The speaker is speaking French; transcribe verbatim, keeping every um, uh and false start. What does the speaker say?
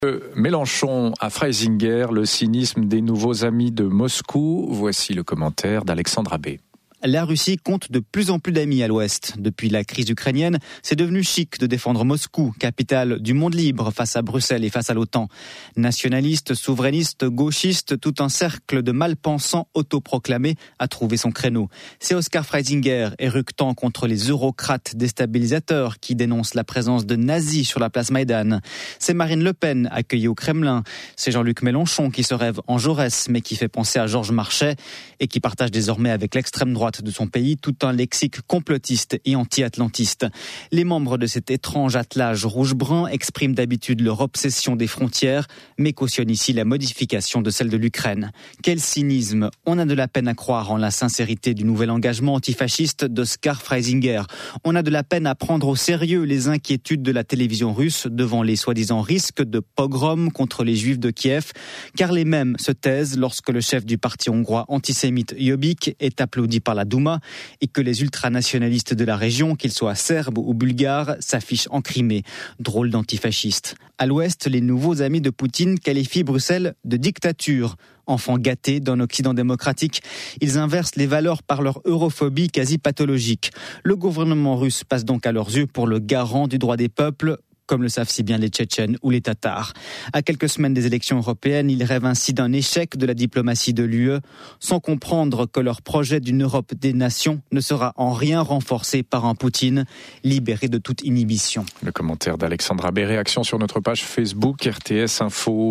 Mélenchon à Freisinger, le cynisme des nouveaux amis de Moscou. Voici le commentaire d'Alexandre Abbé. La Russie compte de plus en plus d'amis à l'Ouest. Depuis la crise ukrainienne, c'est devenu chic de défendre Moscou, capitale du monde libre face à Bruxelles et face à l'OTAN. Nationalistes, souverainistes, gauchistes, tout un cercle de malpensants autoproclamés a trouvé son créneau. C'est Oskar Freisinger, éructant contre les eurocrates déstabilisateurs qui dénoncent la présence de nazis sur la place Maïdan. C'est Marine Le Pen, accueillie au Kremlin. C'est Jean-Luc Mélenchon qui se rêve en Jaurès, mais qui fait penser à Georges Marchais et qui partage désormais avec l'extrême droite de son pays tout un lexique complotiste et anti-atlantiste. Les membres de cet étrange attelage rouge-brun expriment d'habitude leur obsession des frontières, mais cautionnent ici la modification de celle de l'Ukraine. Quel cynisme! On a de la peine à croire en la sincérité du nouvel engagement antifasciste d'Oskar Freisinger. On a de la peine à prendre au sérieux les inquiétudes de la télévision russe devant les soi-disant risques de pogrom contre les juifs de Kiev, car les mêmes se taisent lorsque le chef du parti hongrois antisémite Jobbik est applaudi par la Douma et que les ultranationalistes de la région, qu'ils soient serbes ou bulgares, s'affichent en Crimée. Drôle d'antifascistes. À l'ouest, les nouveaux amis de Poutine qualifient Bruxelles de dictature. Enfants gâtés d'un Occident démocratique, ils inversent les valeurs par leur europhobie quasi pathologique. Le gouvernement russe passe donc à leurs yeux pour le garant du droit des peuples, comme le savent si bien les Tchétchènes ou les Tatars. À quelques semaines des élections européennes, ils rêvent ainsi d'un échec de la diplomatie de l'U E, sans comprendre que leur projet d'une Europe des nations ne sera en rien renforcé par un Poutine libéré de toute inhibition. Le commentaire d'Alexandre Abbé, réaction sur notre page Facebook R T S Info.